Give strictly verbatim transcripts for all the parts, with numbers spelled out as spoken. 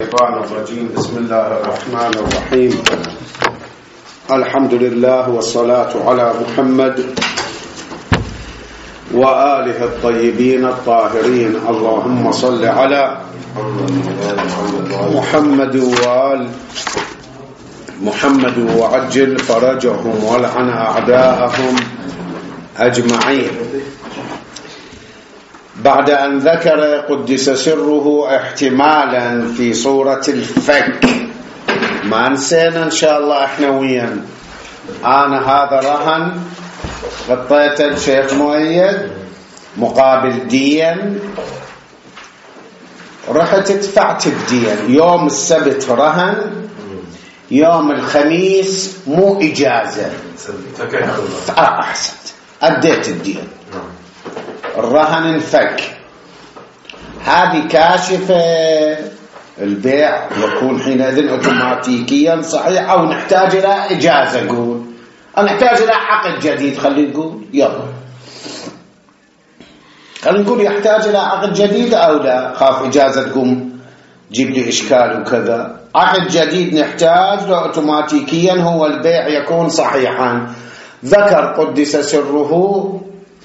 الشيطان الرجيم. بسم الله الرحمن الرحيم. الحمد لله والصلاة على محمد وآله الطيبين الطاهرين. اللهم صل على محمد وآل محمد وعجل فرجهم ولعن أعداءهم أجمعين. بعد أن ذكر قدس سره احتمالا في صورة الفك، ما نسينا إن شاء الله إحنا ويا أنا هذا رهن غطيت الشيخ مؤيد مقابل دين، رحت دفعت الدين يوم السبت رهن، يوم الخميس مو إجازة. آه أحسنت، أديت الدين، الرهن انفك. هذه كاشفة البيع يكون حينئذ اوتوماتيكيا صحيح، او نحتاج الى اجازة. نقول نحتاج الى عقد جديد، خلينا نقول يلا خلينا نقول يحتاج الى عقد جديد او لا، خاف اجازة تقوم جيب لي اشكال وكذا. عقد جديد نحتاج له اوتوماتيكيا، هو البيع يكون صحيحا. ذكر قدس سره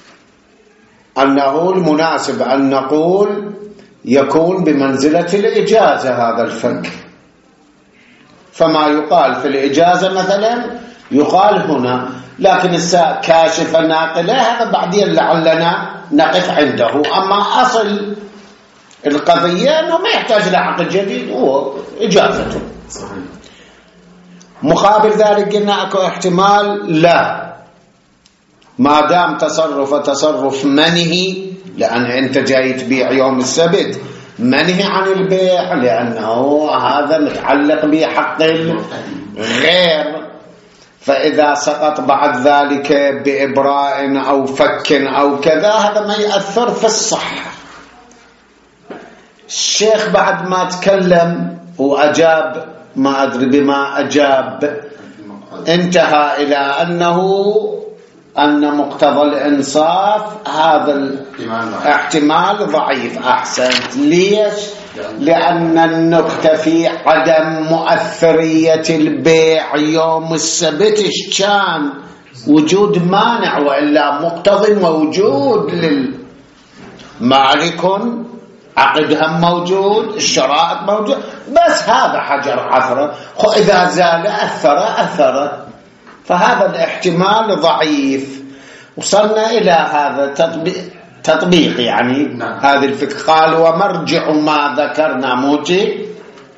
أنه المناسب أن نقول يكون بمنزلة الإجازة هذا الفك، فما يقال في الإجازة مثلا يقال هنا، لكن الساء كاشفة ناقلة هذا بعدين لعلنا نقف عنده. أما أصل القضية أنه ما يحتاج لعقد جديد، هو إجازته. مقابل ذلك قلنا أكو احتمال لا، ما دام تصرف تصرف منهي، لأن أنت جاي تبيع يوم السبت، منهي عن البيع لأنه هذا متعلق بحق الغير. فإذا سقط بعد ذلك بإبراء أو فك أو كذا هذا ما يأثر في الصحة. الشيخ بعد ما تكلم وأجاب، ما أدري بما أجاب، انتهى إلى أنه أن مقتضى الإنصاف هذا الاحتمال ضعيف. أحسنت. ليش؟ لأن النكتة في عدم مؤثرية البيع يوم السبت كان وجود مانع، وإلا مقتضى موجود للمالك، عقدها موجود، الشرائط موجود، بس هذا حجر عثرة، إذا زال أثر أثر، فهذا الاحتمال ضعيف. وصلنا إلى هذا تطبيق, تطبيق يعني نعم. هذه الفكرة قال ومرجع ما ذكرنا موجي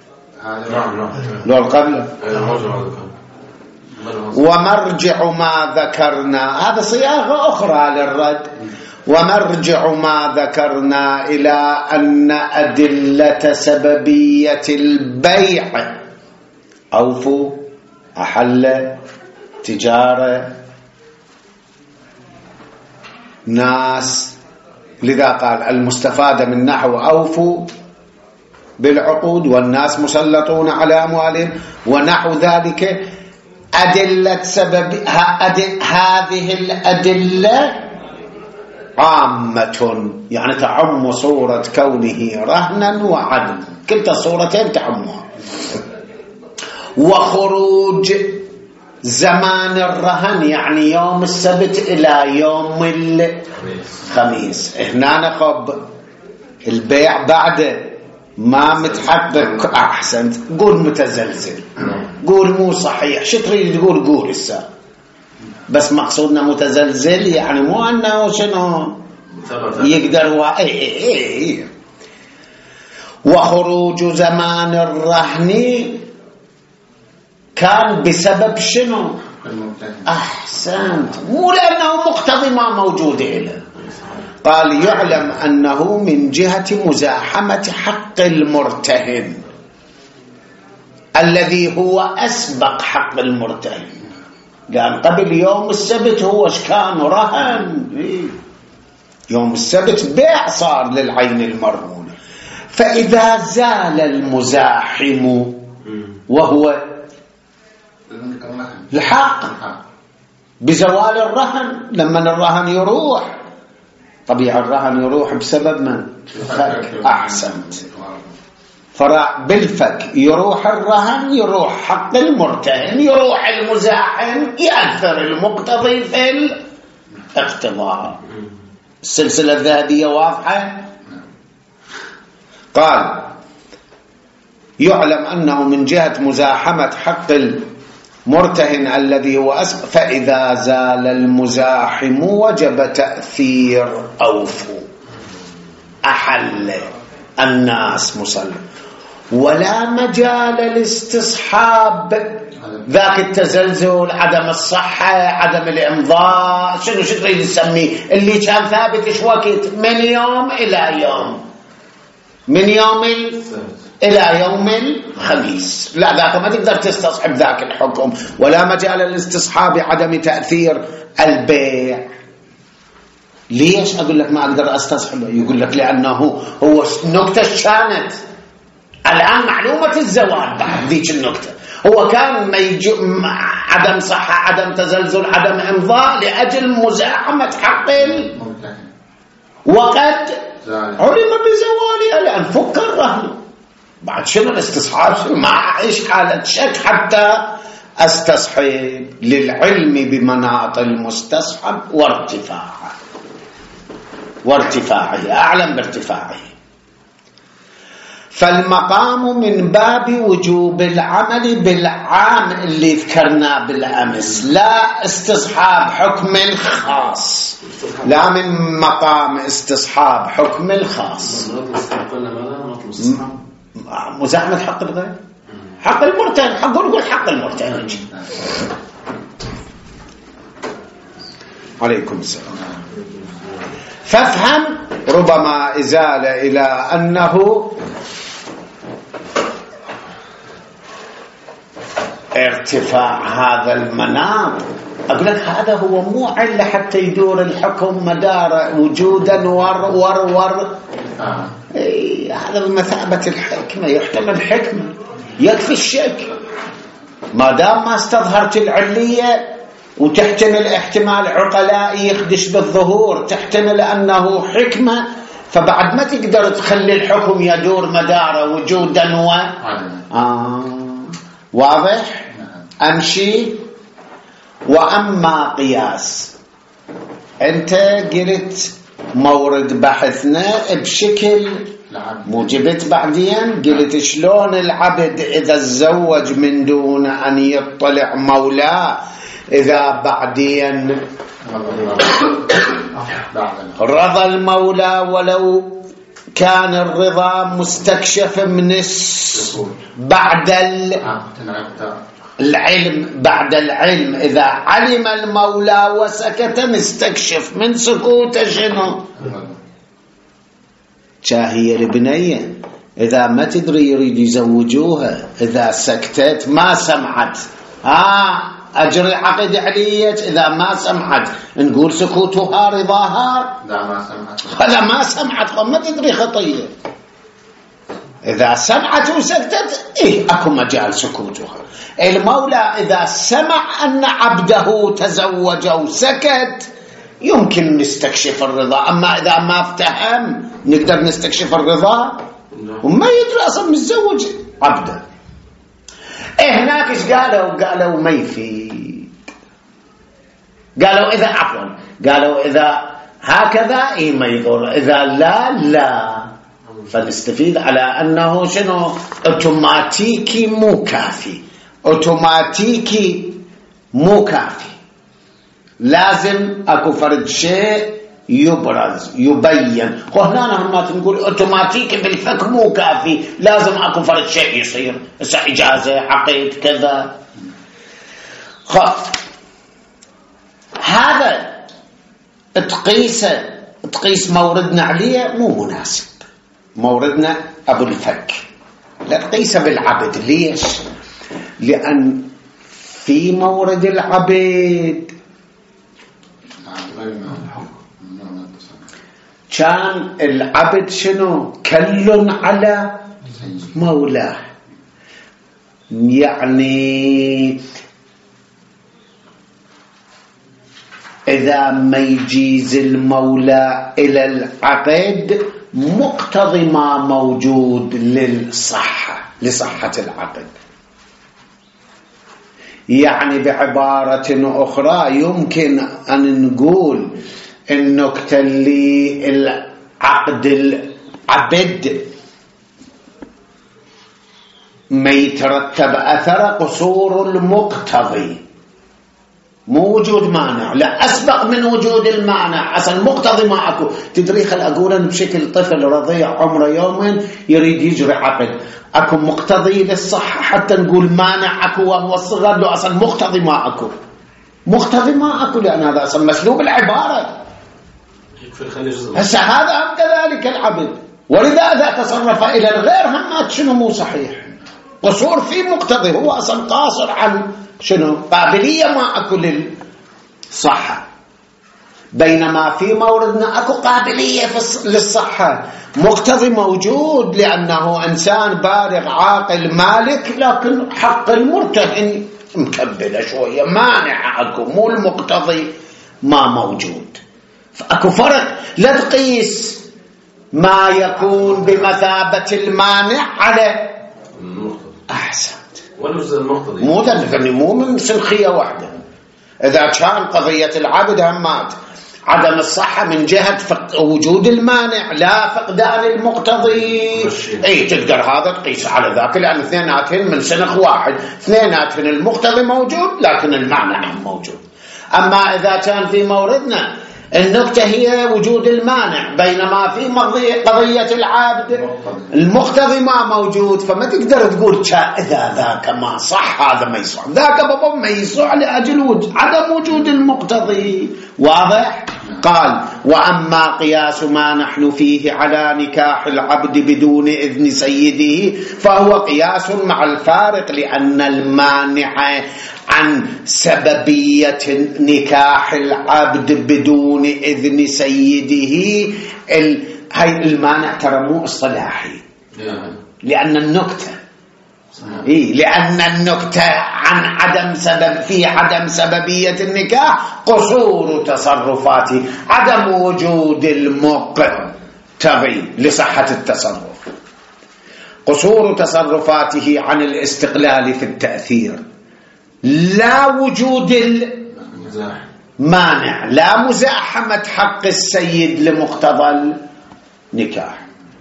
لو القبل ومرجع ما ذكرنا، هذا صياغة أخرى للرد. ومرجع ما ذكرنا إلى أن أدلة سببية البيع أوفوا أحل تجارة ناس، لذا قال المستفادة من نحو أوفوا بالعقود والناس مسلطون على أموالهم ونحو ذلك. أدلة سبب هذه الأدلة عامة، يعني تعم صورة كونه رهنا وعدم، كلتا صورتين تعمها. وخروج زمان الرهن يعني يوم السبت إلى يوم الخميس، هنا نخب البيع بعد ما متحقق. أحسنت. قول متزلزل، قول مو صحيح، شو تريد تقول؟ قول السا، بس مقصودنا متزلزل يعني مو أنه شنو يقدر و... اي اي اي. وخروج زمان الرهن كان بسبب شنو؟ أحسنت، مو لأنه مقتضي ما موجود له. قال يعلم أنه من جهة مزاحمة حق المرتهن الذي هو أسبق حق المرتهن، لأن قبل يوم السبت هو كان رهن، يوم السبت بيع صار للعين المرهونة. فإذا زال المزاحم وهو الحق بزوال الرهن، لما الرهن يروح طبيعي الرهن يروح بسبب من؟ فك. أحسنت. فبالفك يروح الرهن، يروح حق المرتهن، يروح المزاحم، يأثر المقتضي في الاقتضاء. السلسلة الذهبية واضحة. قال يعلم أنه من جهة مزاحمة حق المرتهن الذي هو أسبق، فإذا زال المزاحم وجب تأثير أوفو، أحل الناس مصلى، ولا مجال للاستصحاب، ذاك التزلزل، عدم الصحة، عدم الإمضاء، شنو شو تريد تسميه، اللي كان ثابت ايش وقت، من يوم إلى يوم، من يوم إلى يوم الخميس، لا ذاك ما تقدر تستصحب ذاك الحكم. ولا مجال للاستصحاب عدم تأثير البيع. ليش أقول لك ما أقدر أستصحبه؟ يقول لك لأنه هو نكتة كانت الآن معلومة الزوال بعد ذيك النكتة، هو كان ميجو عدم صحة، عدم تزلزل، عدم إمضاء لأجل مزاحمة حق وقد علم بزوالها، لأن فك الرهن. بعد شنو الاستصحاب؟ ما أعيش حالة شك حتى أستصحب، للعلم بمناط المستصحب وارتفاعه وارتفاعه أعلم بارتفاعه. فالمقام من باب وجوب العمل بالعام اللي ذكرناه بالأمس، لا استصحاب حكم الخاص، لا من مقام استصحاب حكم الخاص. مزاحمة حق الغير، حق المرتهن، حق نقول حق المرتهن. عليكم السلام. فافهم ربما إزال إلى أنه ارتفاع هذا المنام. أقول لك هذا هو مو علة حتى يدور الحكم مدار وجودا ور ور ور آه. اي هذا بمثابة الحكمة، يحتمل حكمة، يكفي الشك ما دام ما استظهرت العلية، وتحتمل احتمال عقلاء يخدش بالظهور، تحتمل أنه حكمة، فبعد ما تقدر تخلي الحكم يدور مداره وجودا و آه. واضح؟ أمشي. وأما قياس، أنت قلت مورد بحثنا بشكل موجبت، بعدين قلت شلون العبد إذا تزوج من دون أن يطلع مولاه، إذا بعدين رضى المولى ولو كان الرضا مستكشف من بعد العلم، بعد العلم إذا علم المولى وسكت مستكشف من سكوت شنو؟ شاهية البنية إذا ما تدري يريد يزوجوها، إذا سكتت ما سمعت آه أجري عقد علية، إذا ما سمعت نقول سكوتها رضاها، لا ما سمعت، هذا ما سمعت ما تدري خطية. إذا سمعت وسكتت إيه أكو مجال سكوتها. المولى إذا سمع أن عبده تزوج وسكت يمكن نستكشف الرضا، أما إذا ما افتهم نقدر نستكشف الرضا وما يدري أصلا متزوج عبده. إيه هناك إيش قالوا؟ قالوا ما يفيد، قالوا إذا عفوا قالوا إذا هكذا إيه ما يضر، إذا لا لا، فنستفيد على أنه شنو أوتوماتيكي مو كافي، أوتوماتيكي مو كافي، لازم أكو فرد شيء يبرز يبين. وهنا هم تقول أوتوماتيكي بالفك مو كافي، لازم أكو فرد شيء يصير، إجازة عقيد كذا. خلاص هذا تقيسه، تقيس موردنا عليه مو مناسب، موردنا أبو الفك، لا تقيسه بالعبد. ليش؟ لأن في مورد العبد كان العبد شنو؟ كل على مولاه، يعني إذا ما يجيز المولى إلى العقد مقتضي ما موجود للصحة لصحة العقد. يعني بعبارة أخرى يمكن أن نقول النكتة اللي العقد العبد ما يترتب أثر قصور المقتضي، مو وجود مانع، لا أسبق من وجود المانع. أصلا مقتضي ما أكو. تدري خل أقول بشكل طفل رضيع عمره يومين يريد يجري عقد، أكو مقتضي للصحة حتى نقول مانع أكو وهو الصغر له أصلا مقتضي ما أكو، مقتضي ما أكو، لأن هذا أصلا مسلوب العبارة. هسه هذا هم كذلك العبد، ولذا إذا تصرف إلى الغير هم شنو مو صحيح، قصور في مقتضي، هو أصلا قاصر عن شنو قابلية ما أكو للصحة. بينما في موردنا أكو قابلية للصحة، مقتضي موجود لأنه إنسان بالغ عاقل مالك، لكن حق المرتهن مكبلة شوية، مانع أكو، مو المقتضي ما موجود. فأكو فرق، لا تقيس ما يكون بمثابة المانع على أحسنت مو ذنبني، مو من سلخية واحدة. إذا كان قضية العبد همات عدم الصحة من جهة وجود المانع لا فقدان المقتضي، أي تقدر هذا تقيس على ذاك، لأن اثنيناتهن من سنخ واحد، اثنيناتهن المقتضي موجود لكن المانع موجود. أما إذا كان في موردنا النكتة هي وجود المانع، بينما في قضية العبد المقتضي ما موجود، فما تقدر تقول إذا ذاك ما صح هذا ما يصح، ذاك بابا ما يصح لأجل وجود عدم وجود المقتضي. واضح؟ قال وأما قياس ما نحن فيه على نكاح العبد بدون إذن سيده فهو قياس مع الفارق، لأن المانع عن سببية نكاح العبد بدون إذن سيده ال... هاي المانع ترى مو اصطلاحي، لأن النكتة إيه؟ لأن النكتة عن عدم سبب في عدم سببية النكاح قصور تصرفاته، عدم وجود المقتضي لصحة التصرف، قصور تصرفاته عن الاستقلال في التأثير، لا وجود المانع، لا مزاحمة حق السيد لمقتضى النكاح.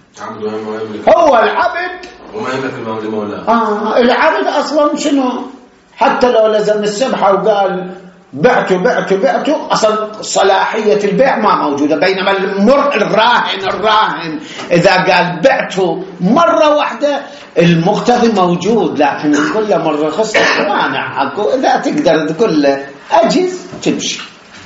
هو العبد وما يملك المال لمولاه. آه العبد أصلا شنو؟ حتى لو لزم السبحة وقال بعته بعته بعته أصلا صلاحية البيع ما موجودة. بينما المر الراهن الراهن إذا قال بعته مرة واحدة المقتضي موجود، لكن كل مرة خص مانع أكو. إذا تقدر تقول له أجز تمشي.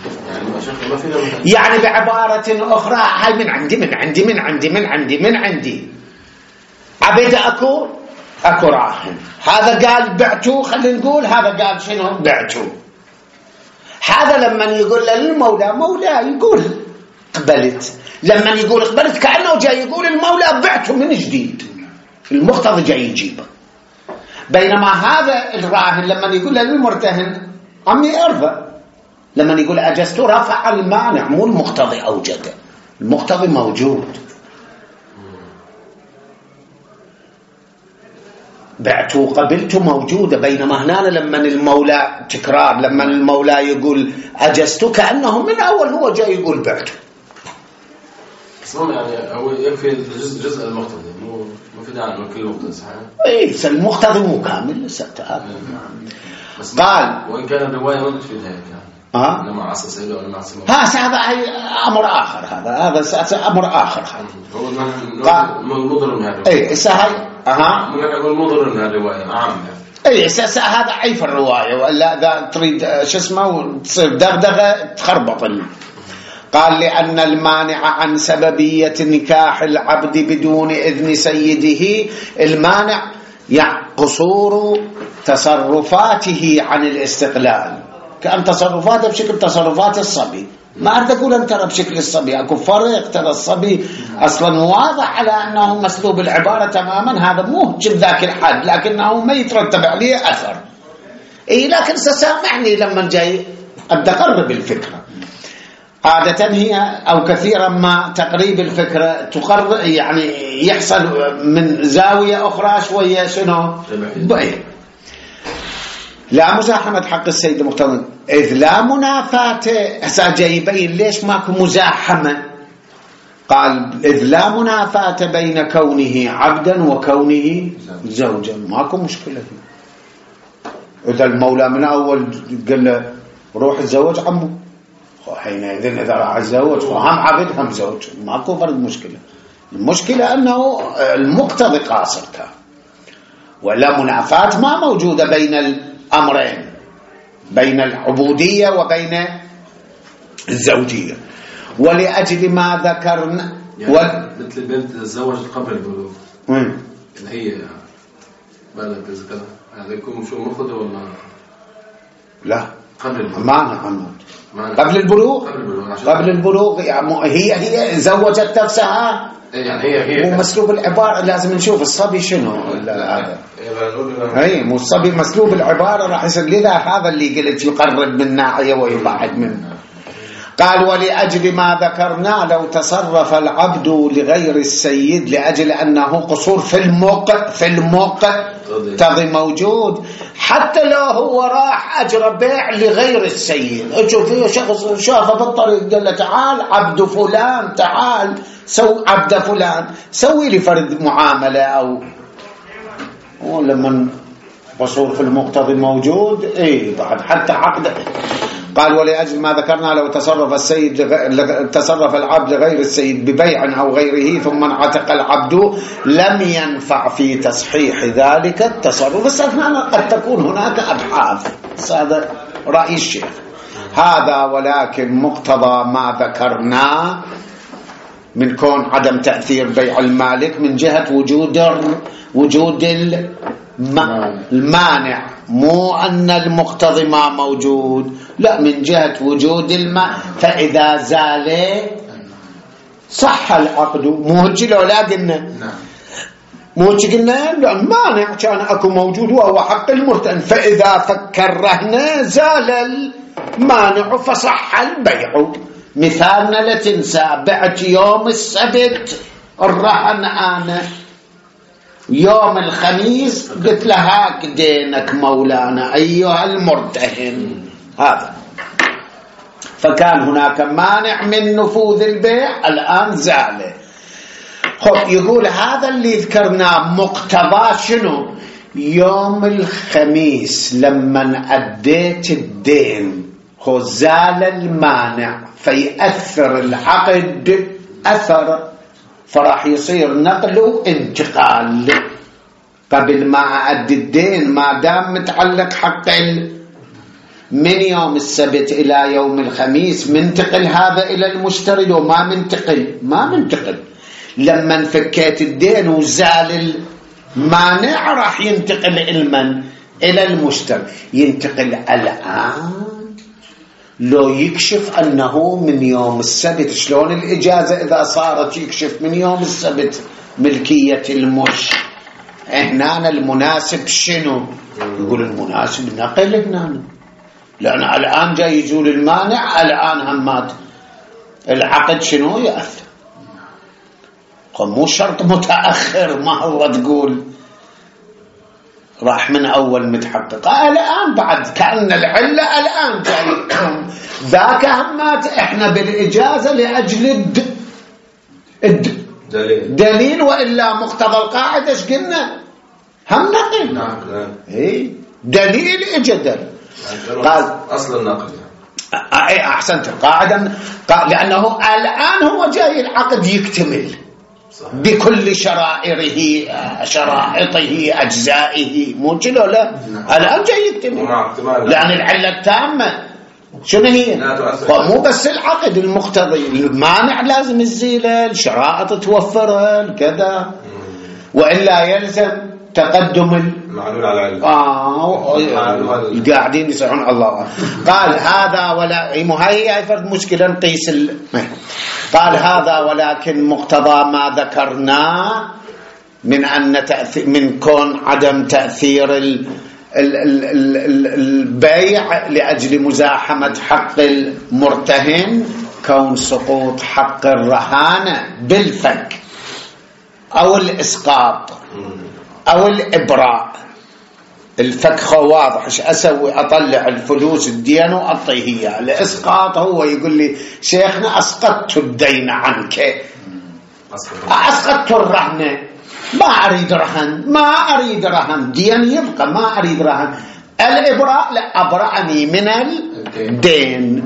يعني بعبارة أخرى هاي من عندي من عندي من عندي من عندي من عندي عبد أكو أكو راهن، هذا قال بعته، خلينا نقول هذا قال شنو بعته. هذا لما يقول للمولى مولى يقول قبلت، لما يقول قبلت كأنه جاي يقول المولى بعته من جديد، المقتضي جاي يجيبه. بينما هذا الراهن لما يقول للمرتهن عمي ارضى، لما يقول أجزت رفع المانع، مو المقتضي أوجده، المقتضي موجود. بعته قبلته موجودة. بينما هنا لما المولى تكرار، لما المولى يقول أجزته كأنه من أول هو جاي يقول بعته. يعني هو يكفي جزء جزء المقتضي، مو مو في داعي كل المقتضي صحيح؟ إيه المقتضي مو كامل لسه هذا. قال وإن كان الرواية ما بتفيد هيك ها لما عصى سيده ولا عصى هذا أمر آخر، هذا هذا أمر آخر. هذا هو المضر من هذا. إيه سهل أها هو المضر من الرواية عامة. إيه سا هذا عيب الرواية، ولا إذا تريد شو اسمه وتصير دغدغة تخربط. قال لأن المانع عن سببية نكاح العبد بدون إذن سيده، المانع يعني قصور تصرفاته عن الاستقلال، كأن تصرفاته بشكل تصرفات الصبي. ما أريد أقول أن ترى بشكل الصبي، أكو فرق. ترى الصبي أصلا واضح على أنه مسلوب العبارة تماما، هذا مو بذاك الحد، لكنه ما يترتب عليه أثر. إيه لكن سامحني لما جاي أدي أقرب الفكرة. عادة هي أو كثيرا ما تقريب الفكرة تقرب يعني يحصل من زاوية أخرى شوية شنو بأي لا مزاحمة حق السيد المقتضى إذ لا منافاة. هسه جاي يبين ليش ماكو مزاحمة. قال إذ لا منافاة بين كونه عبدا وكونه زوجا ماكو مشكلة. إذا المولى من أول قال له روح تزوج عمه حينئذ إذا راح تزوج وهم عبد هم زوج ماكو فرد مشكلة. المشكلة أنه المقتضى قاصر كان ولا منافاة ما موجودة بين الأمرين بين العبودية وبين الزوجية. ولأجل ما ذكرنا يعني وال... مثل البنت تزوجت قبل البلوغ اللي هي بالغ كذا هذا يكون شو مفضل ولا لا قبل البلوغ ما نعم قبل البلوغ قبل البلوغ, قبل البلوغ يعني هي هي زوجت نفسها يعني هي هي مو مسلوب العبارة لازم نشوف الصبي شنو هذا اي مو الصبي مسلوب العبارة راح يصير لذا هذا اللي قلت يقرب من ناحية ويبعد منه. قال ولأجل ما ذكرنا لو تصرف العبد لغير السيد لأجل أنه قصور في الموقع في الموقع تضي موجود حتى لو هو راح أجرى بيع لغير السيد أجو فيه شخص شافه بالطريق قال له تعال عبد فلان تعال سو عبد فلان سوي لي فرد معاملة أو ولما قصور في المقتضي موجود اي بعد حتى عقد. قال ولأجل ما ذكرنا لو تصرف السيد لغ... تصرف العبد لغير السيد ببيع أو غيره ثم انعتق العبد لم ينفع في تصحيح ذلك التصرف. بس قد تكون هناك أبحاث هذا رأي الشيخ هذا ولكن مقتضى ما ذكرنا من كون عدم تأثير بيع المالك من جهة وجود وجود المانع مو أن المقتضي ما موجود لا من جهة وجود الماء فإذا زال صح العقد مو هجي لو لا قلنا مو هجي قلنا المانع كان أكو موجود وهو حق المرتهن فإذا فكر رهنه زال المانع فصح البيع. مثالنا لا تنسى بعت يوم السبت الرهن أنا يوم الخميس قلت له هاك دينك مولانا أيها المرتهن هذا فكان هناك مانع من نفوذ البيع الآن زال. خب يقول هذا اللي ذكرناه مقتضى شنو يوم الخميس لما أديت الدين هو زال المانع فيأثر العقد أثر فراح يصير نقل وانتقال قبل ما أدي الدين ما دام متعلق حق من يوم السبت إلى يوم الخميس منتقل هذا إلى المشتري وما منتقل ما منتقل لما انفكيت الدين وزال المانع راح ينتقل المن إلى المشتري ينتقل الآن لو يكشف أنه من يوم السبت شلون الإجازة إذا صارت يكشف من يوم السبت ملكية المش هنا المناسب شنو يقول المناسب نقل هنا لأن الآن جاي يجول المانع الآن همات العقد شنو يأثر مو شرط متأخر ما هو تقول راح من أول متحقق الآن بعد كأن العلة الآن جاي ذاك همات إحنا بالإجازة لأجل الد... الد... دليل. دليل وإلا مقتضى القاعدة ايش قلنا هم نقل نعم إيه دليل إجدل قال أصل النقل أي أحسنت القاعدة لأنه الآن هو جاي العقد يكتمل صحيح. بكل شرائره شرائطه أجزائه مو كده لا الآن جاي يكتمل لأن العلة التامة شنو هي مو بس العقد المقتضي المانع لازم الزيلة الشرائط توفرها كذا وإلا يلزم تقدم المعلول على العلم آه قاعدين يصيحون الله قال هذا ولا هي فرد مشكلة نقيس ال... قال هذا ولكن مقتضى ما ذكرناه من أن تأثير من كون عدم تأثير ال... ال... ال... ال... ال... البيع لأجل مزاحمة حق المرتهن كون سقوط حق الرهانة بالفك أو الإسقاط أو الإبراء. الفك خو واضح، ايش أسوي؟ أطلع الفلوس الدين وأعطيه إياه. الإسقاط هو يقول لي شيخنا أسقطت الدين عنك، أسقطت الرهنة، ما أريد رهن، ما أريد رهن، دين يبقى، ما أريد رهن. الإبراء لا، أبرأني من الدين.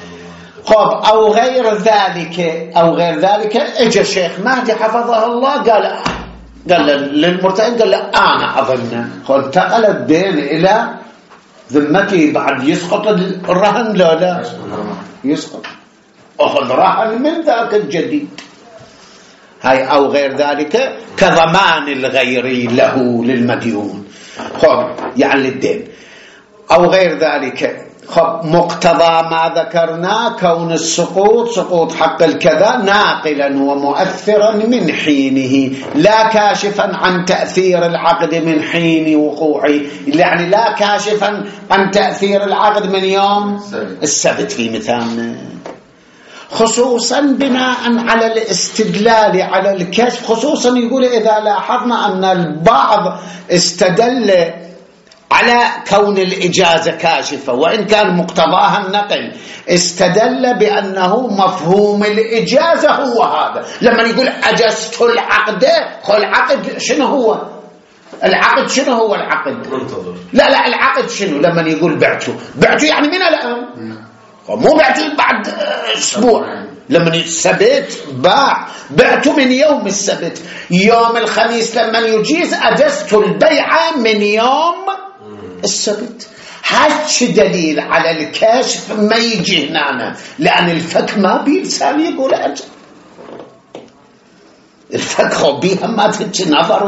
خب أو غير ذلك، أو غير ذلك اجى الشيخ مهدي حفظه الله قال قال للمرتهن، قال له أنا أظن انتقل الدين إلى ذمتي، بعد يسقط الرهن؟ لا لا يسقط، أخذ رهن من ذاك الجديد. هاي أو غير ذلك كضمان الغيري له للمديون، خب يعني للدين. أو غير ذلك خب مقتضى ما ذكرنا كون السقوط سقوط حق الكذا ناقلا ومؤثرا من حينه، لا كاشفا عن تأثير العقد من حين وقوعه، يعني لا كاشفا عن تأثير العقد من يوم السبت في مثالنا، خصوصا بناء على الاستدلال على الكشف. خصوصا يقول إذا لاحظنا أن البعض استدل على كون الإجازة كاشفة وإن كان مقتضاها النقل، استدل بأنه مفهوم الإجازة هو هذا. لما يقول أجزت العقد، خو العقد شنو هو؟ العقد شنو هو العقد؟ منتظر. لا لا العقد شنو؟ لما يقول بعته، بعته يعني من الآن، مو بعته بعد أسبوع. لما السبت باع، بعته من يوم السبت. يوم الخميس لما يجيز أجزت البيعة من يوم السبت. هاتش دليل على الكشف ما يجي هنا، لأن الفك ما بيلسان يقول أجل الفك خبيها ما تجي نظر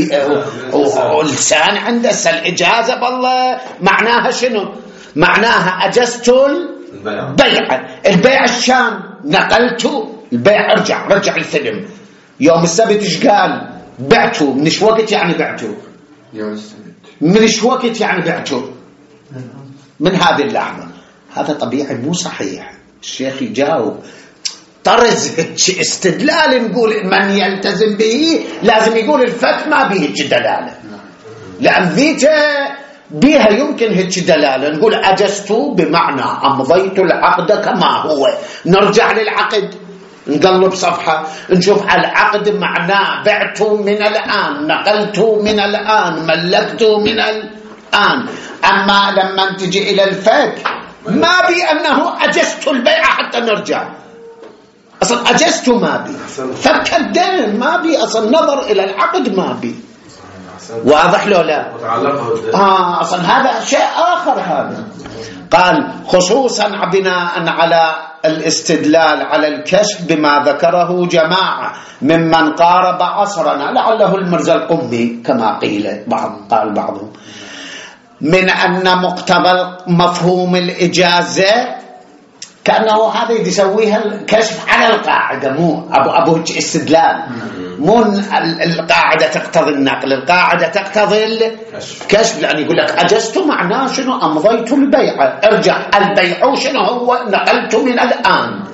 ولسان عنده الإجازة. بالله معناها شنو؟ معناها أجزت البيع. البيع الشام نقلته، البيع ارجع رجع الفيلم. يوم السبت ايش قال؟ بعته. من ايش وقت يعني بعته؟ يوم السبت. من ايش وقت يعني بعته؟ من هذه اللحظة. هذا طبيعي مو صحيح. الشيخ يجاوب طرز استدلال، نقول من يلتزم به لازم يقول الفك ما به دلالة، لأن ذيته بها يمكن هيك دلالة. نقول أجزت بمعنى أمضيت العقد كما هو. نرجع للعقد نقلب صفحة نشوف العقد معناه بعت من الآن، نقلت من الآن، ملكت من الآن. أما لما تجي إلى الفك ما بي أنه أجزت البيع حتى نرجع، أصلا أجزت ما بي، فك الدين ما بي، أصلا نظر إلى العقد ما بي. واضح له لا؟ آه أصلا هذا شيء آخر. هذا قال خصوصا بناء على الاستدلال على الكشف بما ذكره جماعة ممن قارب عصرنا، لعله المرزا القمي كما قيل، بعض قال بعضهم، من أن مقتضى مفهوم الإجازة كأنه هذا يسويها الكشف على القاعدة، مو أبو أبو استدلال، مو القاعدة تقتضي النقل، القاعدة تقتضي الكشف. لأن يقول لك أجزت معناه شنو؟ أمضيت البيع، ارجع البيع شنو هو؟ نقلت من الآن.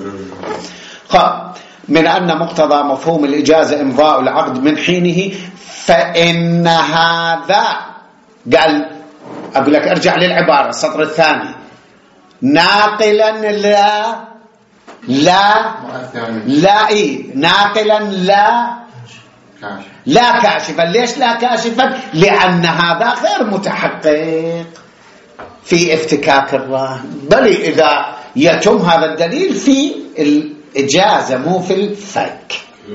من أن مقتضى مفهوم الإجازة إمضاء العقد من حينه، فإن هذا قال أقول لك ارجع للعبارة السطر الثاني، ناقلا لا لا لا إيه ناقلا لا لا كاشفا. ليش لا كاشفا؟ لأن هذا غير متحقق في افتكاك الراهن، بل إذا يتم هذا الدليل في الإجازة مو في الفك.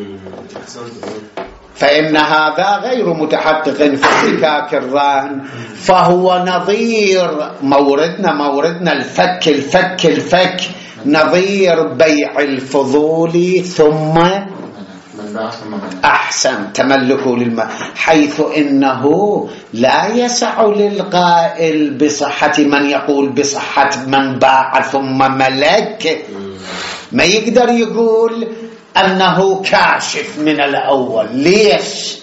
فإن هذا غير متحقق في افتكاك الراهن، فهو نظير موردنا موردنا الفك الفك الفك نظير بيع الفضول ثم أحسن تملكه للمال، حيث إنه لا يسع للقائل بصحة من يقول بصحة من باع ثم ملك، ما يقدر يقول أنه كاشف من الأول. ليش؟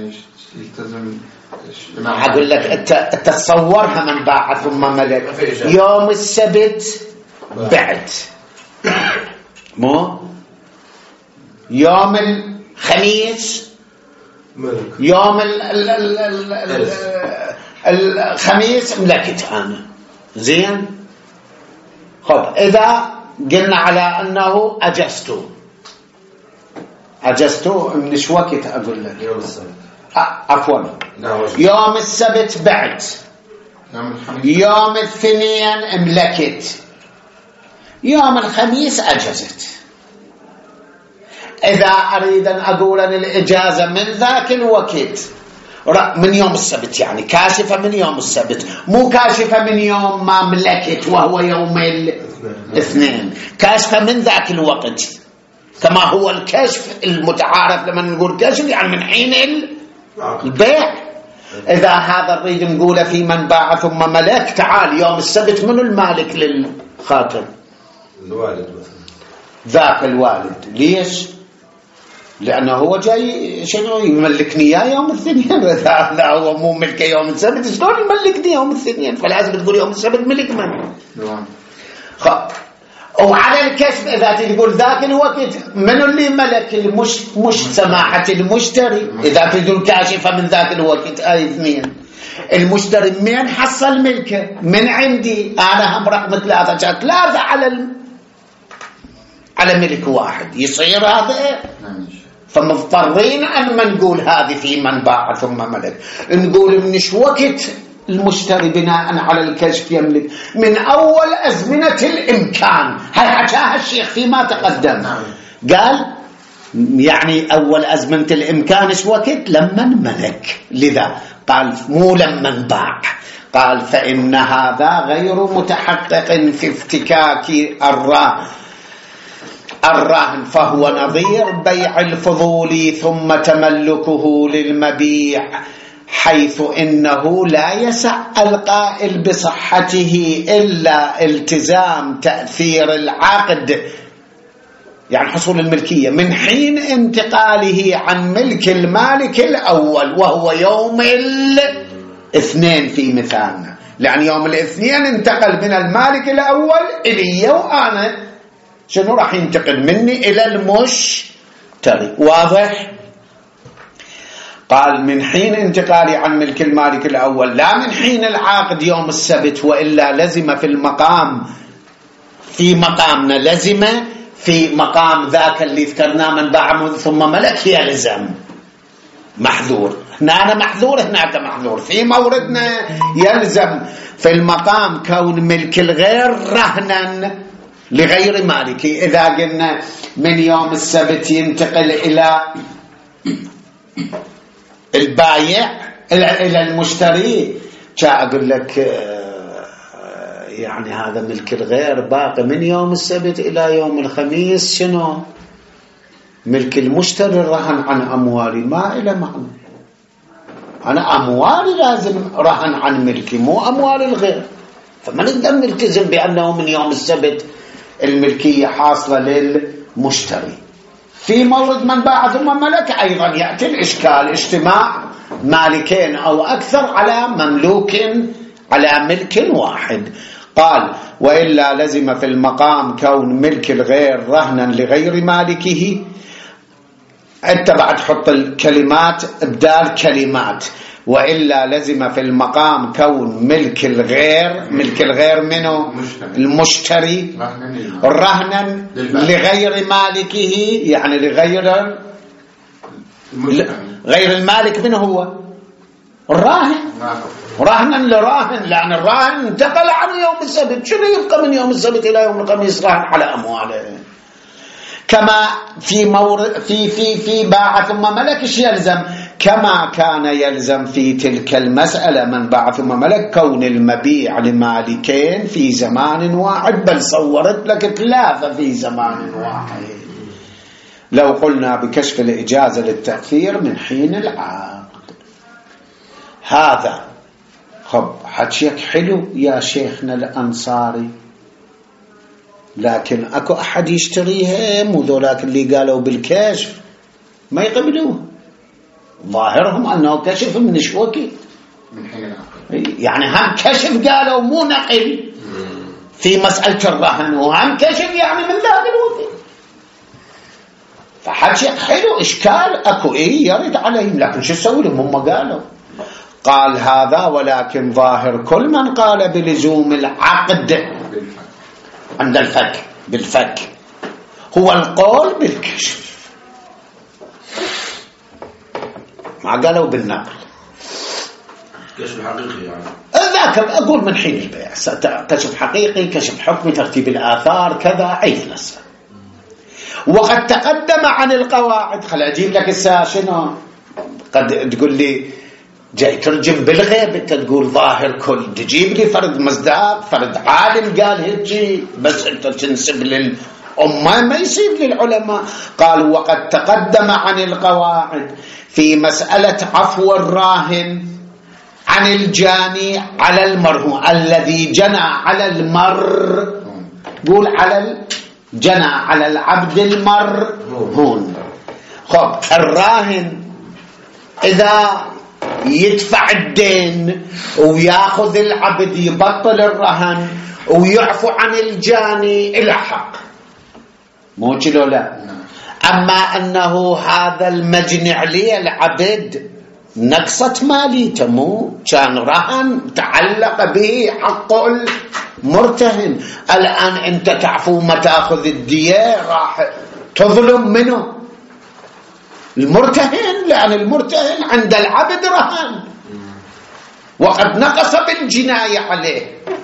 أقول لك تصورها من باع ثم ملك. يوم السبت بعت، مو يوم الخميس ملك. يوم ال ال ال ال ال الخميس ملكت أنا زين. خب إذا قلنا على أنه أجزتو أجزتو من شو وقت أقول لك يوم السبت عفوا يوم السبت بعد يوم الاثنين املكت يوم الخميس أجزت. إذا أريد أن أقول أن الإجازة من ذاك الوقت من يوم السبت يعني كاشفة من يوم السبت مو كاشفة من يوم ما ملكت وهو يوم الاثنين كاشفة من ذاك الوقت كما هو الكشف المتعارف لما نقول كشف يعني من حين البيع. إذا هذا نريد نقوله في من باع ثم ملك تعال يوم السبت من المالك للخاتم الوالد مثلا ذاك الوالد. ليش؟ لأنه هو جاي شنو يملكني إياه يوم الاثنين. لا هو مو ملك يوم السبت شلون يملكني يوم الاثنين فلازم تقول يوم السبت ملك من خ... وعلى الكشف إذا تقول ذاك الوقت من اللي ملك المش مش سماحة المشتري. إذا تقول كاشفة من ذاك الوقت أي اثنين المشتري من حصل ملكه من عندي أنا هم رقم ثلاثة ثلاثة على الم... على ملك واحد يصير هذا. فمضطرين أن ما نقول هذه في من باع ثم ملك نقول من شو وقت المشتري بناء على الكشف يملك من أول أزمنة الإمكان. هل حكاها الشيخ فيما تقدم قال يعني أول أزمنة الإمكان شو وقت لما ملك. لذا قال مو لما باع قال فإن هذا غير متحقق في افتكاك الراهن الرهن فهو نظير بيع الفضول ثم تملكه للمبيع حيث إنه لا يسع القائل بصحته إلا التزام تأثير العقد يعني حصول الملكية من حين انتقاله عن ملك المالك الأول وهو يوم الاثنين في مثالنا لأن يوم الاثنين انتقل من المالك الأول إلي وأنا شنو راح ينتقل مني إلى المشتري. واضح؟ قال من حين انتقالي عن ملك المالك الأول لا من حين العقد يوم السبت وإلا لزم في المقام في مقامنا لزم في مقام ذاك اللي ذكرناه من باع ثم ملك يلزم محذور. هنا أنا محذور هناك محذور في موردنا يلزم في المقام كون ملك الغير رهنا لغير مالكي. إذا قلنا من يوم السبت ينتقل إلى البايع إلى المشتري جاء أقول لك يعني هذا ملك الغير باقي من يوم السبت إلى يوم الخميس شنو ملك المشتري رهن عن أموالي ما إلى معنى. أنا أموالي لازم رهن عن ملكي مو أموال الغير. فما نقدر نلتزم بأنه من يوم السبت الملكية حاصلة للمشتري. في مورد من باع ثم ملك أيضا يأتي الإشكال اجتماع مالكين أو أكثر على مملوك على ملك واحد. قال وإلا لزم في المقام كون ملك الغير رهنا لغير مالكه. أنت بعد حط الكلمات إبدال كلمات وإلا لزم في المقام كون ملك الغير ملك الغير منه المشتري رهنا لغير مالكه يعني لغير غير المالك منه هو الراهن رهنا لراهن لأن الراهن انتقل عن يوم السبت شنو يبقى من يوم السبت إلى يوم الخميس راهن على أمواله. كما في مورد في في في باع ثم ملك ايش يلزم كما كان يلزم في تلك المسألة من باع ثم ملك كون المبيع لمالكين في زمان واحد بل صورت لك ثلاثة في زمان واحد لو قلنا بكشف الإجازة للتأثير من حين العقد. هذا خب حكيك حلو يا شيخنا الأنصاري لكن اكو احد يشتريها مو ذولاك اللي قالوا بالكشف ما يقبلوه ظاهرهم انه كشف من شوكي من حين العقد يعني هم كشف قالوا مو نقل في مسألة الرهن وهم كشف يعني من ذاك الوقت فحكي حلو إشكال أكو إيه يرد عليهم، لكن شو تسوي لهم؟ هم قالوا. قال هذا ولكن ظاهر كل من قال بلزوم العقد عند الفك بالفك هو القول بالكشف، ما قالوا بالنقل. كشف حقيقي يعني ذاك أقول من حين البيع كشف حقيقي، كشف حكمي، ترتيب الآثار كذا، عيد نفسه. وقد تقدم عن القواعد. خل أجيب لك الساعة شنو؟ قد تقول لي جاي ترجم بالغيب، انت تقول ظاهر كل، تجيب لي فرد مصداق، فرد عالم قال هيك، بس انت تنسب للأمة ما يصير للعلماء. قال وقد تقدم عن القواعد في مسألة عفو الراهن عن الجاني على المرهون، الذي جنى على المر، قول على الجنى على العبد المرهون. خب الراهن إذا يدفع الدين وياخذ العبد يبطل الرهن ويعفو عن الجاني إلى حق، مو كده لا. أما أنه هذا المجني عليه العبد نقصت ماليته، مو كان رهن تعلق به حق المرتهن، الآن أنت تعفو ما تأخذ الدية راح تظلم منه المرتهن، لأن المرتهن عند العبد رهن وقد نقص بالجناية عليه.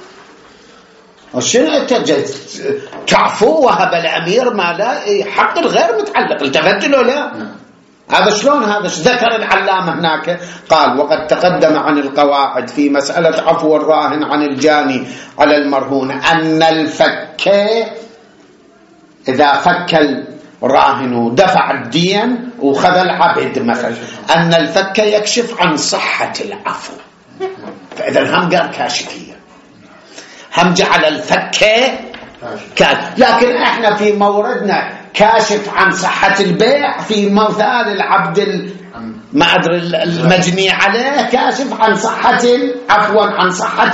وشنو انت تعفو وهب الأمير ما لا حق الغير متعلق، التفت له لا؟ هذا شلون؟ هذا ذكر العلامة هناك. قال وقد تقدم عن القواعد في مسألة عفو الراهن عن الجاني على المرهون أن الفك إذا فك الراهن ودفع الدين وخذ العبد مثلا، أن الفك يكشف عن صحة العفو. فإذا الهم قال كاشفية، هم جعل الفك كان، لكن احنا في موردنا كاشف عن صحة البيع، في مثال العبد ما أدري المجني عليه كاشف عن صحة عفوا عن صحة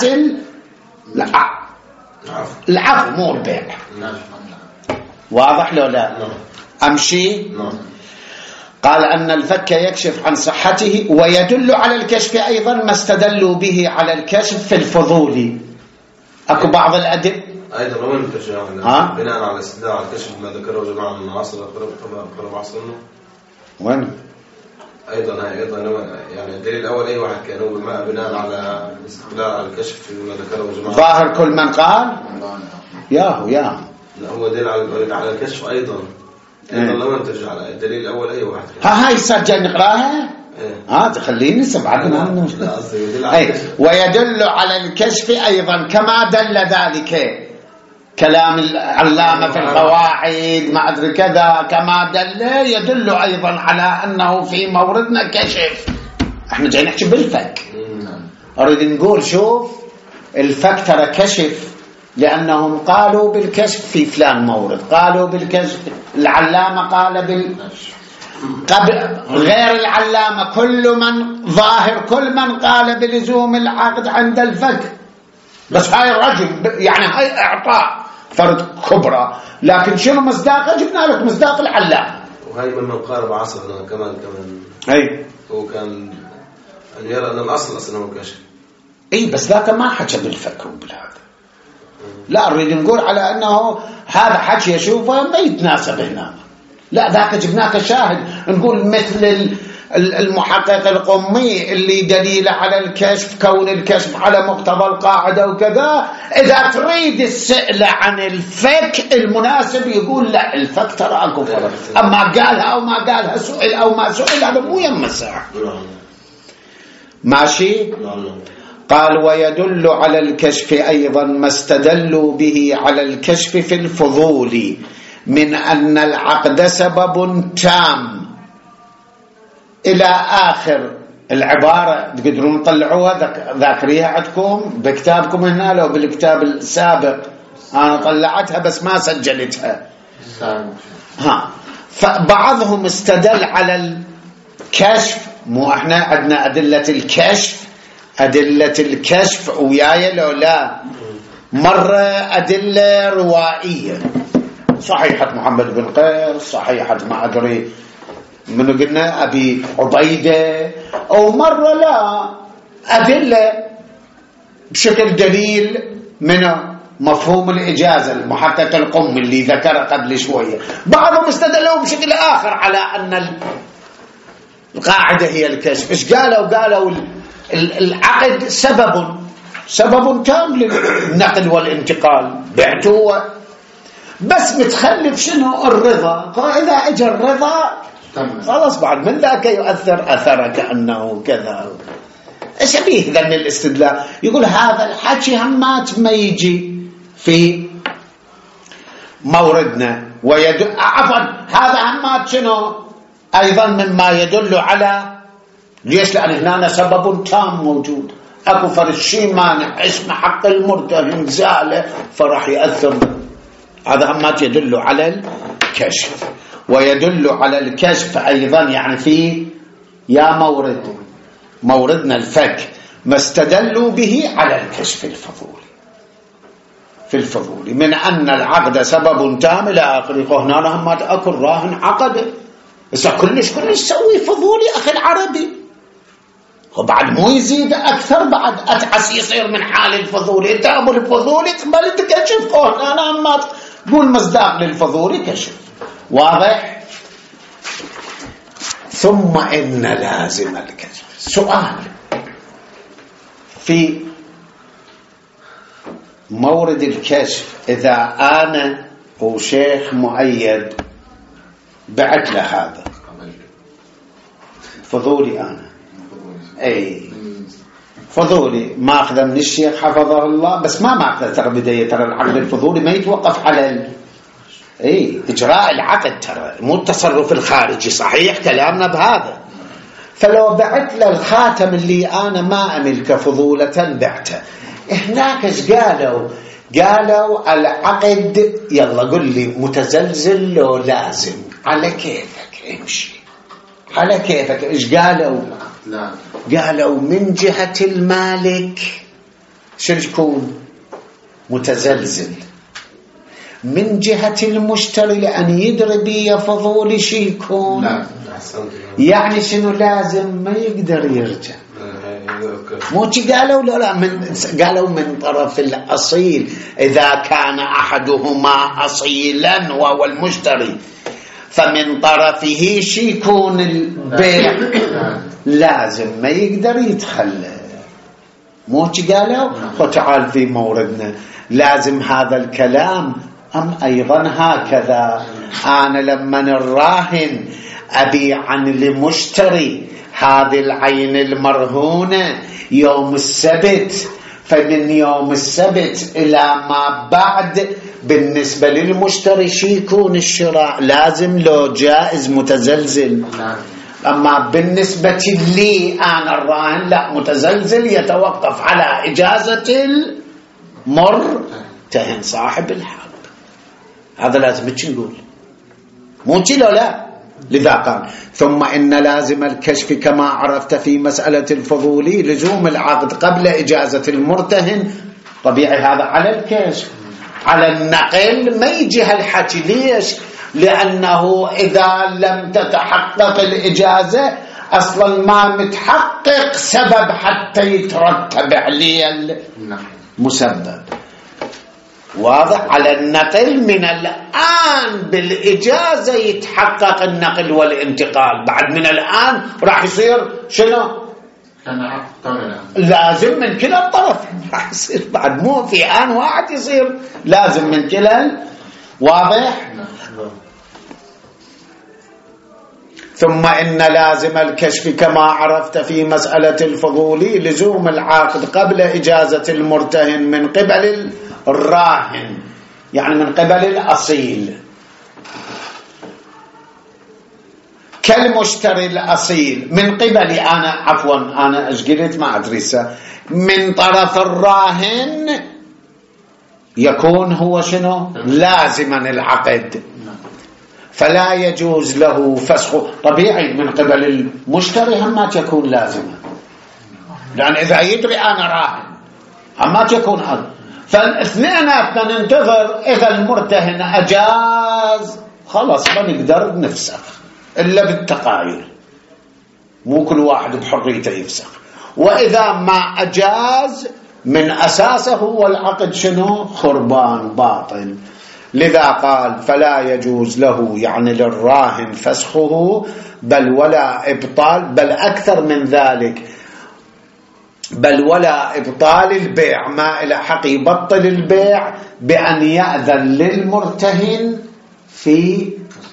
العفو مو البيع. واضح لو لا؟ أمشي. قال أن الفك يكشف عن صحته، ويدل على الكشف أيضا ما استدلوا به على الكشف في الفضول. أكو بعض الأدب أيضا وين ترجعنا بناء على استدلال على الكشف ما ذكره جماعة من العصر قرب عصرنا وين أيضا هاي أيضا يعني الدليل الأول أي واحد كان هو بناء على الاستدلال على الكشف ما ذكره جماعة. ظاهر كل من قال ياهو ياهو لا هو دليل على على الكشف أيضا أيضا لو أنت ترجع على الدليل الأول أي واحد كان. ها هاي سجل نقراها. ها آه تخليني سبعتنا. أي ويدل على الكشف أيضا كما دل ذلك كلام العلامة في القواعد ما أدري كذا، كما دل يدل أيضا على أنه في موردنا كشف. احنا جاي نحكي بالفك، أريد نقول شوف الفك ترى كشف، لأنهم قالوا بالكشف في فلان مورد، قالوا بالكشف العلامة قال بال قبل غير العلامة، كل من ظاهر كل من قال بلزوم العقد عند الفك. بس هاي الرجل يعني هاي اعطاء فرد كبرى، لكن شنو مصداقه؟ جبنا لك مصداق العلامة. وهي من قارب عصرنا كمان كمان اي هو كان ان يرى ان الاصل اصلا هو كشف. اي بس ذاك ما حكى بالفك وبالهذا، لا نريد نقول على انه هذا حكي يشوفه ما يتناسب هنا، لا ذاك جبناك شاهد نقول مثل المحقق القمي اللي دليل على الكشف كون الكشف على مقتضى القاعدة وكذا. إذا تريد السئلة عن الفك المناسب يقول لا الفك ترى أكو فرق، أما قالها أو ما قالها سئل أو ما سئل هذا مو يمسع. ماشي. قال ويدل على الكشف أيضا ما استدلوا به على الكشف في الفضول من أن العقد سبب تام إلى آخر العبارة. تقدرون تطلعوها ذاكريها عندكم بكتابكم هنا لو بالكتاب السابق، أنا طلعتها بس ما سجلتها. ها فبعضهم استدل على الكشف، مو احنا عندنا أدلة الكشف، أدلة الكشف وياي لو لا مرة أدلة روائية صحيحة محمد بن قيس، صحيحة ما أدري من قلنا أبي عبيدة، أو مرة لا أدلة بشكل دليل من مفهوم الإجازة المحقق القم اللي ذكر قبل شوية. بعضهم استدلوا بشكل آخر على أن القاعدة هي الكشف. إيش قالوا؟ قالوا العقد سبب سبب تام للنقل والانتقال، بعتوه بس متخلف شنو؟ الرضا. إذا اجى الرضا خلاص بعد من ذاك يؤثر أثر كأنه كذا. شبيه ذن الاستدلال. يقول هذا الحكي همات ما يجي في موردنا ويدل، عفوا هذا همات شنو أيضا مما يدل على ليش؟ لأن هنا سبب تام موجود، أكو فرشي مانع اسم حق المرتهن زالة فراح يأثر. هذا همات يدل على الكشف، ويدل على الكشف أيضا يعني في يا مورد موردنا الفك ما استدلوا به على الكشف الفضولي في الفضولي من أن العقد سبب تام إلى آخره. هنا همات أكو الراهن عقد إذا كلش كلش سوي فضولي أخي العربي، وبعد مو يزيد أكثر بعد أتعس يصير من حال الفضولي. أنت أبو الفضولي قبل تكشف، هنا همات قول مصداق للفضولي كشف. واضح؟ ثم إن لازم الكشف. سؤال في مورد الكشف، إذا أنا وشيخ مؤيد بعت له هذا فضولي، أنا أي فضولي ما أخذ من الشيخ حفظه الله، بس ما ما أخذ ترى بداية، ترى العقد الفضولي ما يتوقف على ال... اي اجراء العقد، ترى مو التصرف الخارجي. صحيح كلامنا بهذا. فلو بعت له الخاتم اللي انا ما املكه فضولة بعته، هناك ايش قالوا؟ قالوا العقد يلا قل لي متزلزل لو لازم، على كيفك امشي على كيفك. ايش قالوا؟ لا قالوا من جهة المالك شو يكون متزلزل، من جهة المشتري لأن يدري بي فضولي شي يكون لا. يعني شنو لازم ما يقدر يرجع. مو قالوا لا, لا من قالوا من طرف الأصيل إذا كان أحدهما أصيلا وهو المشتري فمن طرفه شي يكون البيع لازم ما يقدر يتخلى. مو قالوا وتعال في موردنا لازم هذا الكلام أم أيضا هكذا. أنا لما الراهن أبيع عن المشتري هذه العين المرهونة يوم السبت، فمن يوم السبت إلى ما بعد بالنسبة للمشتري شي يكون الشراء لازم لو جائز متزلزل. أما بالنسبة لي أنا الراهن لا، متزلزل يتوقف على إجازة المرتهن صاحب الحق. هذا لازم تقول مو كيلو لا. لذا قال ثم إن لازم الكشف كما عرفت في مسألة الفضولي لزوم العقد قبل إجازة المرتهن. طبيعي هذا على الكشف. على النقل ما يجي هالحكي. ليش؟ لأنه إذا لم تتحقق الإجازة أصلا ما متحقق سبب حتى يترتب عليه المسبب. واضح؟ على النقل من الآن بالإجازة يتحقق النقل والانتقال، بعد من الآن راح يصير شنو؟ لازم من كلا الطرف راح يصير، بعد مو في آن واحد يصير لازم من كلا. واضح؟ ثم إن لازم الكشف كما عرفت في مسألة الفضولي لزوم العاقد قبل إجازة المرتهن من قبل الراهن، يعني من قبل الأصيل كالمشتري الأصيل من قبل أنا عفوا أنا أشقلت ما أدريسه من طرف الراهن يكون هو شنو؟ لازما العقد، فلا يجوز له فسخه. طبيعي من قبل المشتري هم ما تكون لازمة، لأن إذا يدري أنا راهن هم ما تكون أرض، فالاثنيناتنا ننتظر. إذا المرتهن أجاز خلاص ما نقدر نفسخ إلا بالتقايل، مو كل واحد بحريته يفسخ. وإذا ما أجاز من أساسه هو العقد شنو؟ خربان باطل. لذا قال فلا يجوز له يعني للراهن فسخه بل ولا إبطال، بل أكثر من ذلك، بل ولا إبطال البيع، ما إلى حق يبطل البيع بأن يأذن للمرتهن في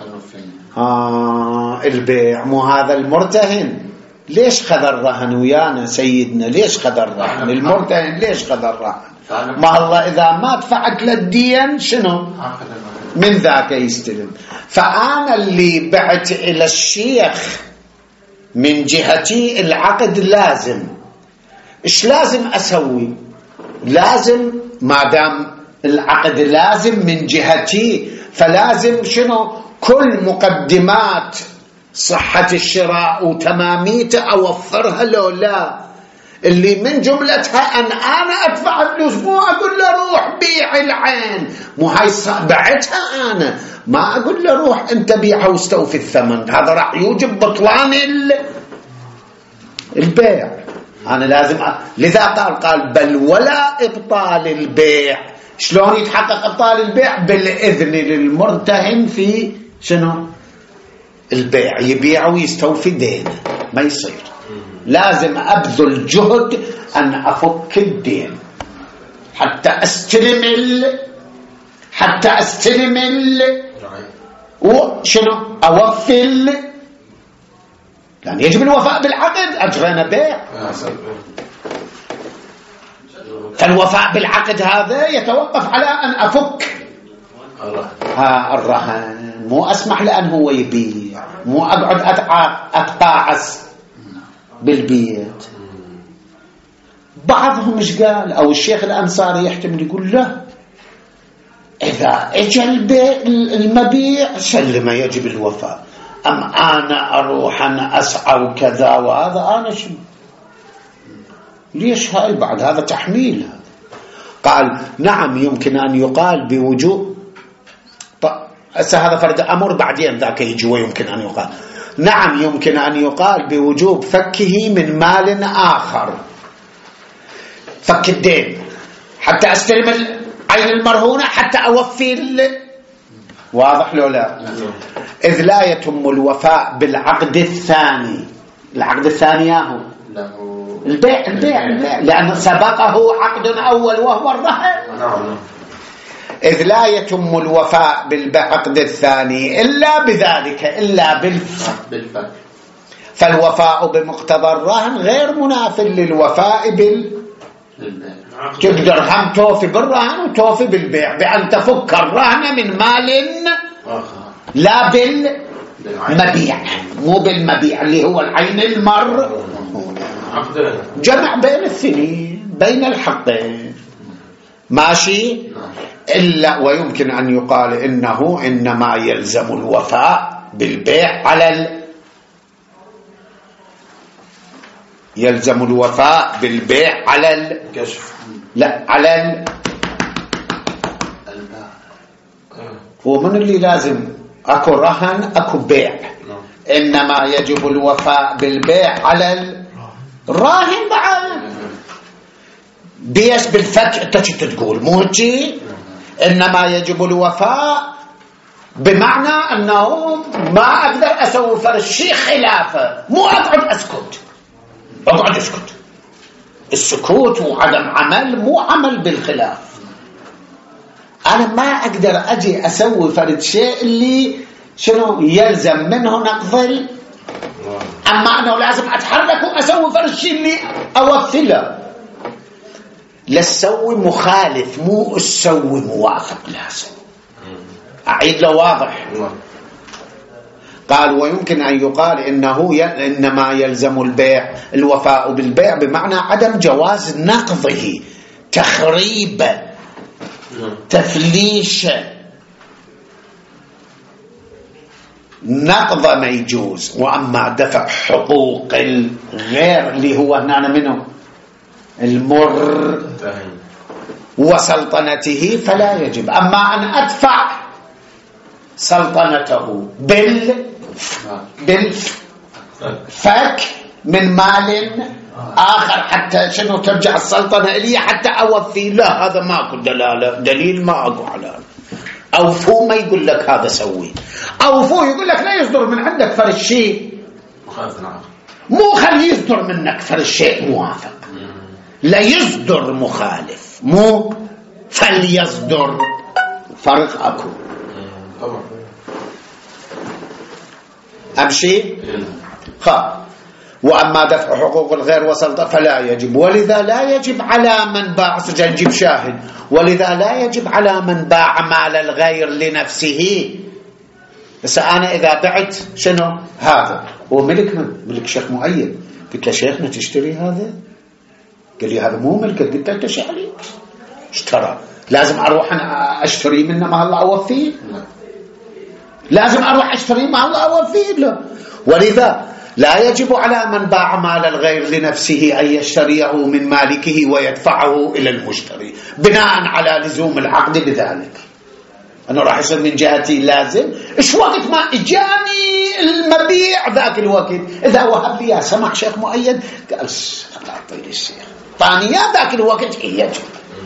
آه البيع. مو هذا المرتهن ليش خذ الرهن ويانا سيدنا؟ ليش خذ الرهن المرتهن؟ ليش خذ الرهن؟ ما الله إذا ما دفعت للدين شنو من ذاك يستلم. فأنا اللي بعت إلى الشيخ من جهتي العقد لازم، إيش لازم أسوي؟ لازم ما دام العقد لازم من جهتي فلازم شنو؟ كل مقدمات صحة الشراء وتماميته أوفرها لو لا، اللي من جملتها أن أنا أدفع فلوس، مو أقول له روح بيع العين، مو هاي بعتها أنا، ما أقول له روح أنت بيعها واستوفي الثمن، هذا راح يوجب بطلان البيع. أنا لازم أ... لذا قال قال بل ولا إبطال البيع. شلون يتحقق إبطال البيع؟ بالإذن للمرتهن في شنو؟ البيع، يبيع ويستوفي دينه، ما يصير. لازم أبذل جهد أن أفك الدين حتى أستلم ال... حتى أستلم ال... وشنو أوفي ال... يعني يجب الوفاء بالعقد. أجرينا بيع، فالوفاء بالعقد هذا يتوقف على أن أفك ها الرهن، مو أسمح لأن هو يبيع، مو أقعد أتقاعس بالبيت. بعضهم مش قال أو الشيخ الأنصاري يحتمل يقول له إذا اجى المبيع سلم يجب الوفاء، أم أنا أروح أنا أسعى وكذا وهذا أنا شو ليش هاي بعد هذا تحميل. هذا قال نعم يمكن أن يقال بوجوب، هذا فرد أمر بعدين ذاك يجي، ويمكن أن يقال نعم يمكن أن يقال بوجوب فكه من مال آخر، فك الدين حتى أستلم العين المرهونة حتى أوفي ال... واضح لو لا؟ إذ لا يتم الوفاء بالعقد الثاني. العقد الثاني هو البيع البيع البيع لأن سبقه عقد أول وهو الرهن. إذ لا يتم الوفاء بالعقد الثاني إلا بذلك، إلا بالفك. فالوفاء بمقتضى الرهن غير مناف للوفاء بال تقدر هم توفي بالرهن وتوفي بالبيع بأن تفك الرهن من مال لا بالمبيع، مو بالمبيع اللي هو العين المر. جمع بين الاثنين بين الحقين ماشي. إلا ويمكن أن يقال إنه إنما يلزم الوفاء بالبيع على ال... يلزم الوفاء بالبيع على الكشف، لا على ال... ومن اللي لازم أكو رهن أكو بيع، إنما يجب الوفاء بالبيع على الراهن بعد بيش بالفك. أنت شو تقول؟ مو هيك؟ إنما يجب الوفاء بمعنى أنه ما أقدر أسوي فرشي خلافه، مو أقعد أسكت أقعد أسكت. السكوت وعدم عمل مو عمل بالخلاف. أنا ما أقدر أجي أسوي فرد شيء اللي شنو يلزم منه نقضي، أما أنه لازم أتحرك وأسوي فرد شيء اللي أوفله. لسوي مخالف مو أسوي موافق، لازم أعيد له واضح. قال ويمكن أن يقال إنه ي... إنما يلزم البيع الوفاء بالبيع بمعنى عدم جواز نقضه، تخريب، تفليش، نقض ما يجوز. وأما دفع حقوق الغير اللي هو هنا منه المر وسلطنته فلا يجب. أما أن أدفع سلطنته بال بالفك من مال آخر حتى شنو ترجع السلطنة إلي حتى أوفي، لا هذا ماكو دلالة دليل ما أقو على. أوفو ما يقول لك هذا سوي، أوفو يقول لك لا يصدر من عندك فرد شيء مو خلي يصدر منك فرد شيء موافق، لا يصدر مخالف، مو فليصدر، فرق أكو. أمشي خا. وأما دفع حقوق الغير وسلطة فلا يجب، ولذا لا يجب على من باع، نجيب شاهد، ولذا لا يجب على من باع مال الغير لنفسه. بس أنا إذا بعت شنو هذا هو ملك من ملك شيخ معين، قلت له شيخنا تشتري هذا، قال لي هذا مو ملك، قلت له ايش عليك اشترى، لازم أروح أنا أشتري منه ما الله أوفيه، لازم أروح أشتري ما الله أوفيه له. ولذا لا يجب على من باع مال الغير لنفسه أن يشتريه من مالكه ويدفعه إلى المشتري بناء على لزوم العقد بذلك. أنا راح يصير من جهتي لازم، إيش وقت ما إجاني المبيع ذاك الوقت إذا وهب لي سمح شيخ مؤيد قال لا أعطي لي الشيخ طانية ذاك الوقت يجب.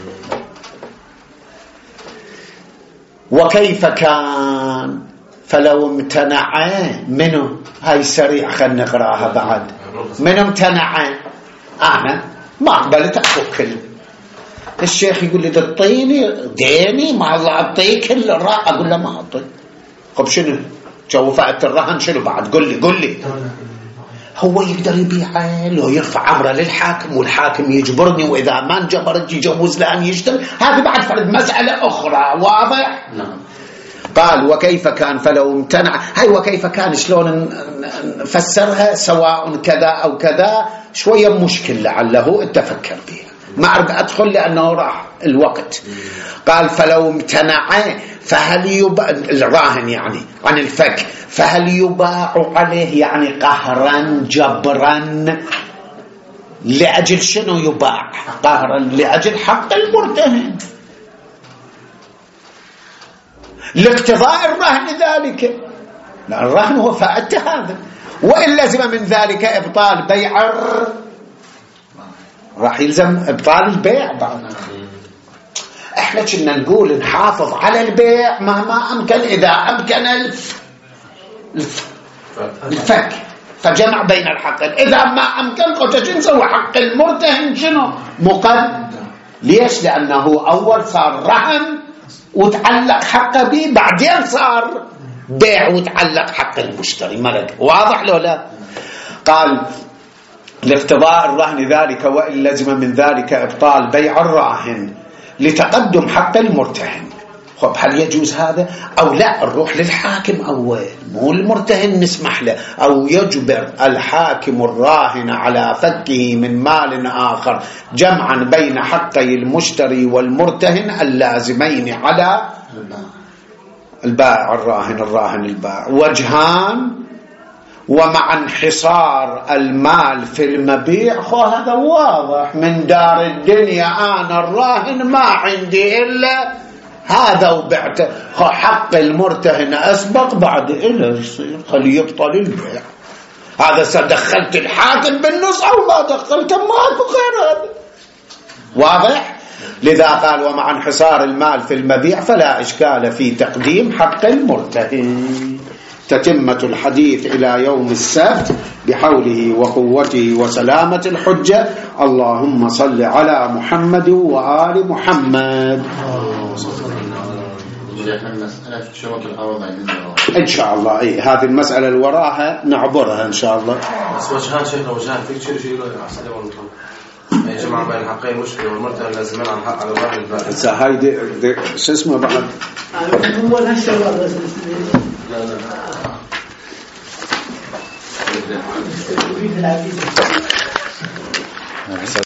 وكيف كان فلو امتنع منه، هاي سريع خلنا نقراها بعد. من امتنع أنا ما قبلت أفكل، الشيخ يقول لي تعطيني ديني ما الله أعطيك الرهن، أقول له ما أعطي. طب شنو جوفعت الرهن شنو بعد؟ قل لي قل لي. هو يقدر يبيعه لو يرفع أمره للحاكم والحاكم يجبرني، وإذا ما انجبرت يجوز له أن يشتري، هذه بعد فرد مسألة أخرى. واضح؟ نعم. قال وكيف كان فلو امتنع، هاي وكيف كان شلون نفسرها سواء كذا أو كذا شوية مشكلة لعله التفكر بها، ما أريد أدخل لأنه راح الوقت. قال فلو امتنع فهل يباع الراهن يعني عن الفك، فهل يباع عليه يعني قهرا جبرا، لأجل شنو يباع قهرا؟ لأجل حق المرتهن، لاقتضاء الرهن ذلك، لأن الرهن هو فائدة هذا. وإن لزم من ذلك إبطال بيع، راح يلزم إبطال البيع بعد. احنا كنا نقول نحافظ على البيع مهما أمكن، إذا أمكن الف الفك فجمع بين الحقين، إذا ما أمكن قلت نسوي حق المرتهن شنو مقدم. ليش؟ لأنه أول صار رهن وتعلق حقه به، بعدين صار بيع وتعلق حق المشتري ملك. واضح لو لا؟ قال لاقتضاء الرهن ذلك، وإن لزم من ذلك إبطال بيع الراهن لتقدم حق المرتهن. خب هل يجوز هذا أو لا؟ نروح للحاكم أول، مو المرتهن نسمح له، أو يجبر الحاكم الراهن على فكه من مال آخر جمعا بين حقي المشتري والمرتهن اللازمين على البائع الراهن الراهن البائع. وجهان ومع انحصار المال في المبيع. خو هذا واضح من دار الدنيا، أنا الراهن ما عندي إلا هذا وبعته، حق المرتهن أسبق بعد إلا يصير خليه يبطل البيع. هذا سدخلت الحاكم بالنص أو ما دخلت ماكو غير هذا. واضح؟ لذا قال ومع انحصار المال في المبيع فلا إشكال في تقديم حق المرتهن. تتمة الحديث إلى يوم السبت بحوله وقوته وسلامة الحجة. اللهم صل على محمد وآل محمد. إن شاء الله إيه هذه المسألة اللي وراها نعبرها إن شاء الله. بس وجهان شيخنا وجهان فيك شيء شيء لا يا جماعة بين الحقين مشكلة والمرتهن لازمين على الحق على الراهن البائع. هسه هاي دي, دي شو اسمه بعد؟ هو الهشة لا لا